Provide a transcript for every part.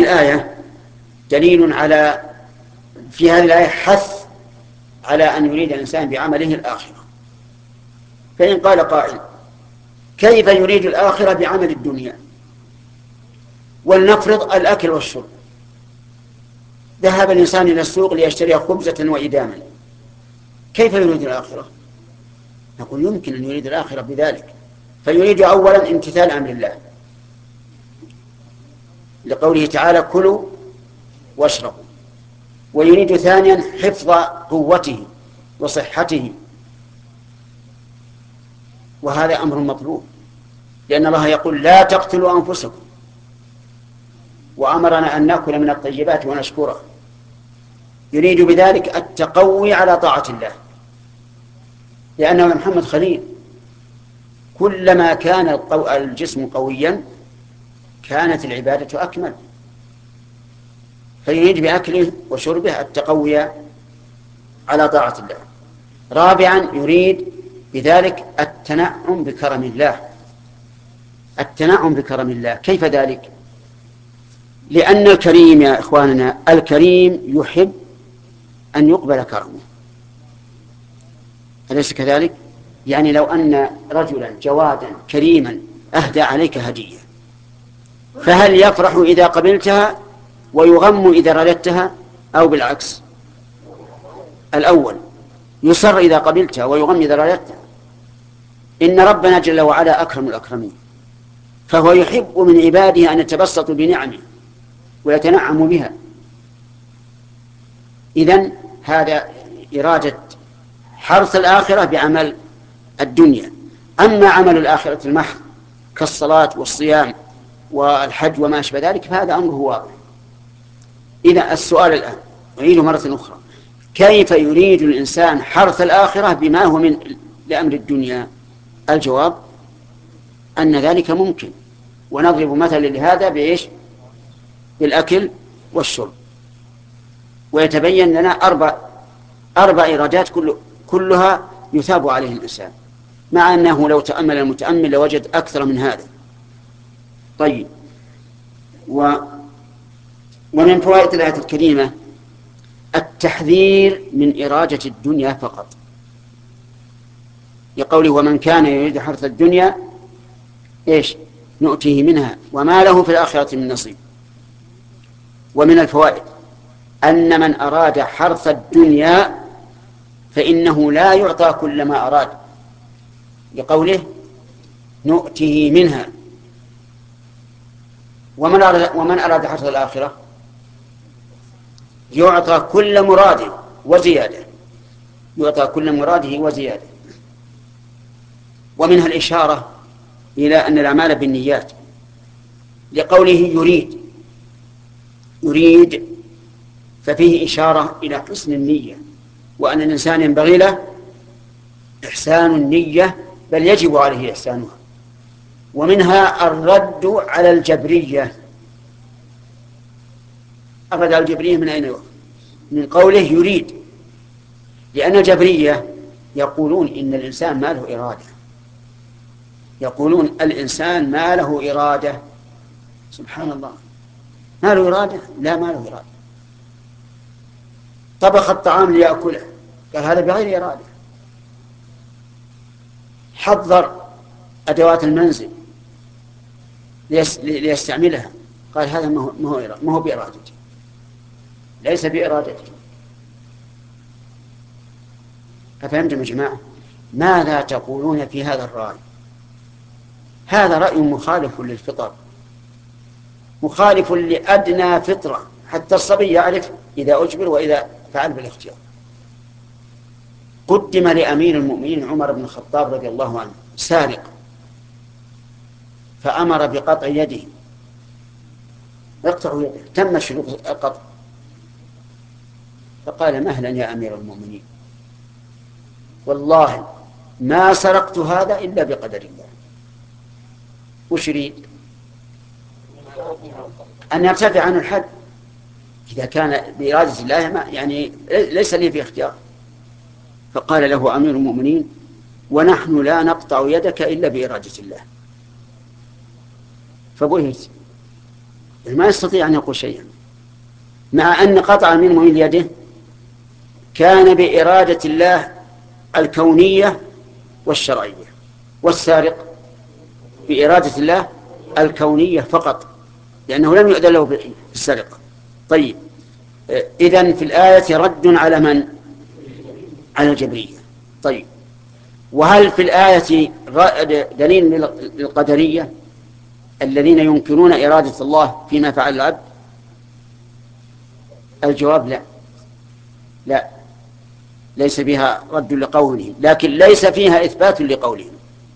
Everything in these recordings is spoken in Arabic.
الآية دليل على في هذه الآية حث على أن يريد الإنسان بعمله الآخرة. فإن قال قائل كيف يريد الآخرة بعمل الدنيا؟ ولنفرض الأكل والشرب، ذهب الإنسان إلى السوق ليشتري خبزة وإداما، كيف يريد الآخرة؟ نقول يمكن أن يريد الآخرة بذلك، فيريد أولا امتثال أمر الله لقوله تعالى كلوا واشربوا، ويريد ثانيا حفظ قوته وصحته، وهذا أمر مطلوب، لأن الله يقول لا تقتلوا أنفسكم، وأمرنا أن نأكل من الطيبات ونشكره. يريد بذلك التقوي على طاعة الله، لأنه محمد خليل كلما كان الجسم قويا كانت العبادة أكمل، فيريد بأكله وشربه التقوي على طاعة الله. رابعا يريد بذلك التنعم بكرم الله. التنعم بكرم الله كيف ذلك؟ لأن الكريم يا إخواننا، الكريم يحب أن يقبل كرمه، أليس كذلك؟ يعني لو أن رجلا جوادا كريما أهدى عليك هدية، فهل يفرح إذا قبلتها ويغم إذا رددتها، أو بالعكس؟ الأول يسر إذا قبلتها ويغم إذا رددتها. إن ربنا جل وعلا أكرم الأكرمين، فهو يحب من عباده أن يتبسطوا بنعمه ويتنعموا بها. إذن هذا إرادة حرث الآخرة بعمل الدنيا. أما عمل الآخرة المحض كالصلاة والصيام والحج وما أشبه ذلك فهذا أمره واضح. إذا السؤال الآن أعيده مرة أخرى، كيف يريد الإنسان حرث الآخرة بما هو من لأمر الدنيا؟ الجواب أن ذلك ممكن، ونضرب مثلا لهذا بإيش؟ بالأكل والشرب. ويتبين لنا أربع إرادات كلها يثاب عليه الإنسان، مع أنه لو تأمل المتأمل لوجد أكثر من هذا. طيب، ومن فوائد الآية الكريمة التحذير من إرادة الدنيا فقط، لقوله ومن كان يريد حرث الدنيا إيش نؤتيه منها وما له في الآخرة من نصيب. ومن الفوائد أن من أراد حرث الدنيا فإنه لا يعطى كل ما أراد، لقوله نؤتيه منها. ومن أراد حرث الآخرة يعطى كل مراده وزيادة، يعطى كل مراده وزيادة. ومنها الإشارة إلى أن الأعمال بالنيات، لقوله يريد ففيه إشارة إلى حسن النية، وأن الإنسان ينبغي له إحسان النية، بل يجب عليه إحسانها. ومنها الرد على الجبرية. الرد على الجبرية من أين؟ من قوله يريد، لأن الجبرية يقولون إن الإنسان ما له إرادة، يقولون الإنسان ما له إرادة. سبحان الله، ما له إرادة؟ لا، ما له إرادة. طبخ الطعام ليأكله، قال هذا بغير إرادة. حضر أدوات المنزل ليستعملها، قال هذا ما هو بإرادته، ليس بإرادته. أفهمتم يا جماعة؟ ماذا تقولون في هذا الرأي؟ هذا رأي مخالف للفطر، مخالف لأدنى فطرة، حتى الصبي يعرف إذا أجبر وإذا فعل بالاختيار. قدم لأمير المؤمنين عمر بن الخطاب رضي الله عنه سارق، فأمر بقطع يده، اقطعوا يده، تم شروط القطع. فقال مهلا يا أمير المؤمنين، والله ما سرقت هذا إلا بقدر الله. وش يريد؟ أن يرتفع عنه الحد. إذا كان بإرادة الله ما يعني ليس لي في اختيار. فقال له أمير المؤمنين ونحن لا نقطع يدك إلا بإرادة الله. فبهت، ما يستطيع أن يقول شيئا، مع أن قطع من يده كان بإرادة الله الكونية والشرعية، والسارق بإرادة الله الكونية فقط، لأنه لم يؤذن له بالسرقة. طيب، إذن في الآية رد على من؟ على الجبرية. طيب، وهل في الآية دليل للقدرية الذين ينكرون إرادة الله فيما فعل العبد؟ الجواب لا، لا، ليس فيها رد لقولهم، لكن ليس فيها إثبات لقولهم،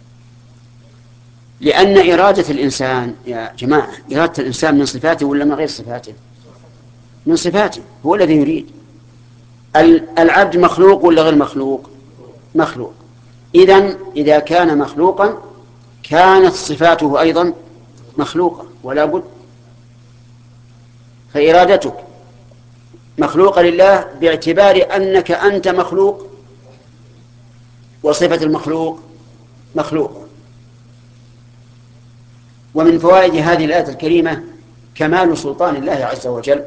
لأن إرادة الإنسان يا جماعة، إرادة الإنسان من صفاته ولا من غير صفاته؟ من صفاته، هو الذي يريد. العبد مخلوق ولا غير مخلوق؟ مخلوق. إذن إذا كان مخلوقا كانت صفاته أيضا مخلوقة ولا بد. فإرادتك مخلوقة لله باعتبار أنك أنت مخلوق، وصفة المخلوق مخلوقة. ومن فوائد هذه الآية الكريمة كمال سلطان الله عز وجل،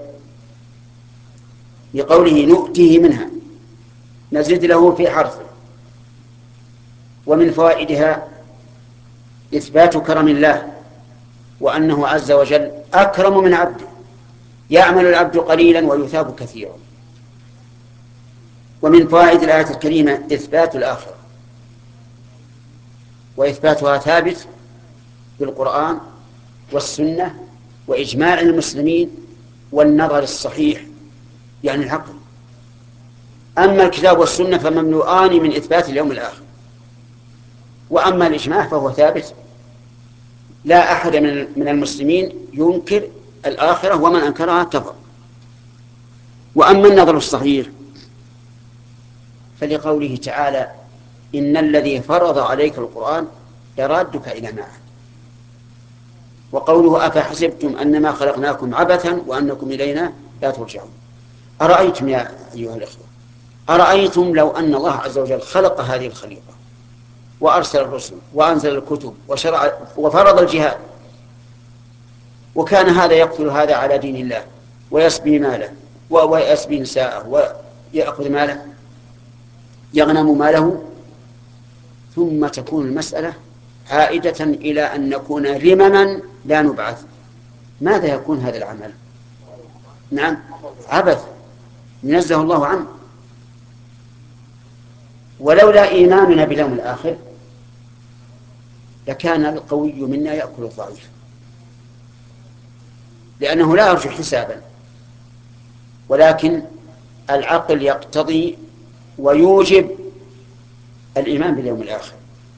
لقوله نؤتيه منها نزد له في حرثه. ومن فوائدها إثبات كرم الله، وأنه عز وجل أكرم من عبده، يعمل العبد قليلا ويثاب كثيرا. ومن فوائد الآية الكريمة إثبات الآخرة، وإثباتها ثابت بالقرآن والسنة وإجماع المسلمين والنظر الصحيح، يعني العقل. أما الكتاب والسنة فمملوءان من إثبات اليوم الآخر، وأما الإجماع فهو ثابت، لا أحد من المسلمين ينكر الآخرة، ومن أنكرها كفر. وأما النظر الصحيح فلقوله تعالى إن الذي فرض عليك القرآن لرادك إلى معاد. وقوله أفحسبتم أنما خلقناكم عبثا وأنكم إلينا لا ترجعون. أرأيتم يا أيها الأخوة، أرأيتم لو أن الله عز وجل خلق هذه الخليقة وأرسل الرسل وأنزل الكتب وشرع وفرض الجهاد، وكان هذا يقتل هذا على دين الله ويسبي ماله ويسبي نساءه ويأخذ ماله، يغنم ماله، ثم تكون المسألة عائدة إلى أن نكون رمما لا نبعث، ماذا يكون هذا العمل؟ نعم، عبث ينزه الله عنه. ولولا إيماننا باليوم الآخر لكان القوي منا يأكل الضعيف، لأنه لا يرجو حسابا، ولكن العقل يقتضي ويوجب الإيمان باليوم الآخر.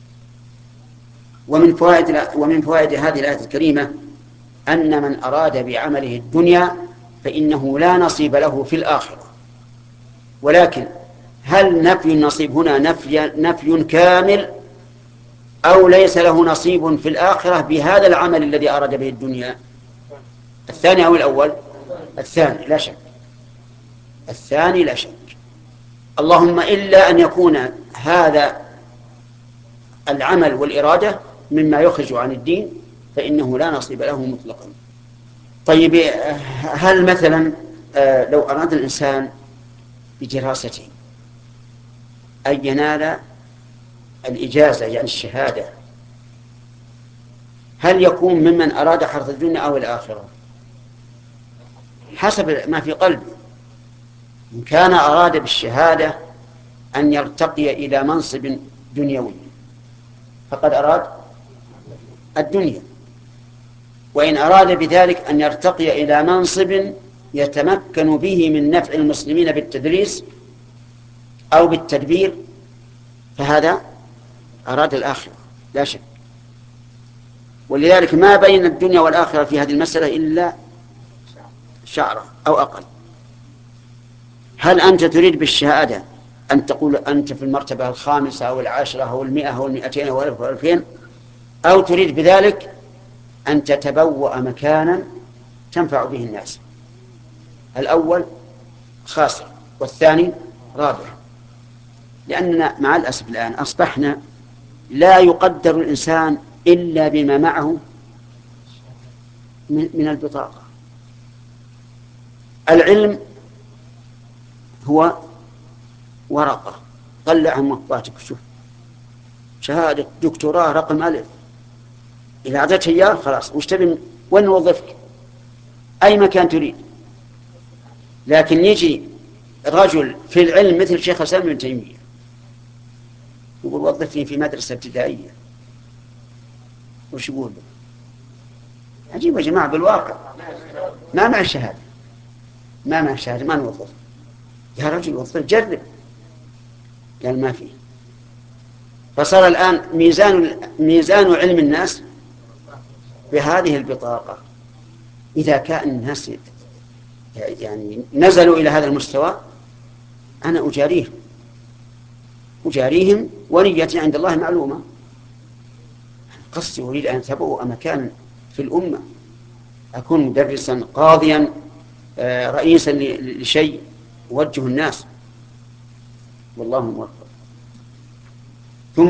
ومن فوائد هذه الآية الكريمة أن من أراد بعمله الدنيا فإنه لا نصيب له في الآخرة. ولكن هل نفي النصيب هنا نفي كامل، أو ليس له نصيب في الآخرة بهذا العمل الذي أراد به الدنيا؟ الثاني أو الأول؟ الثاني لا شك، الثاني لا شك. اللهم إلا أن يكون هذا العمل والإرادة مما يخرج عن الدين فإنه لا نصيب له مطلقا. طيب، هل مثلا لو أراد الإنسان بدراسته أن ينال الإجازة يعني الشهادة، هل يكون ممن أراد حرث الدنيا أو الآخرة؟ حسب ما في قلبه. إن كان أراد بالشهادة أن يرتقي إلى منصب دنيوي فقد أراد الدنيا، وإن أراد بذلك أن يرتقي إلى منصب يتمكن به من نفع المسلمين بالتدريس أو بالتدبير فهذا أراد الآخرة لا شك. ولذلك ما بين الدنيا والآخرة في هذه المسألة إلا شعرة أو أقل. هل أنت تريد بالشهادة أن تقول أنت في المرتبة الخامسة أو العاشرة أو 100 أو 200 أو 1000 أو 2000، أو تريد بذلك أن تتبوأ مكانا تنفع به الناس؟ الأول خاسر والثاني رابح، لأننا مع الأسف الآن أصبحنا لا يقدر الإنسان إلا بما معه من البطاقة. العلم هو ورقة، طلعها من مطبعتك شوف شهادة دكتوراه رقم ألف، إذا أعطيتها إياه خلاص وش تبي وين نوظفك؟ أي مكان تريد. لكن يجي رجل في العلم مثل شيخ الإسلام ابن تيمية يقول وظفني في مدرسة ابتدائية، وش يقول؟ عجيب يا جماعة، بالواقع ما مع الشهادة، ما مع الشهادة ما نوظف. يا رجل وظف جرب، قال ما فيه. فصار الآن ميزان علم الناس بهذه البطاقة. إذا كان الناس يعني نزلوا إلى هذا المستوى أنا أجاريهم ونيتي عند الله معلومة. قصدي أريد أن أتبوأ مكان في الأمة، أكون مدرسا قاضيا رئيسا لشيء، أوجه الناس، والله موفق.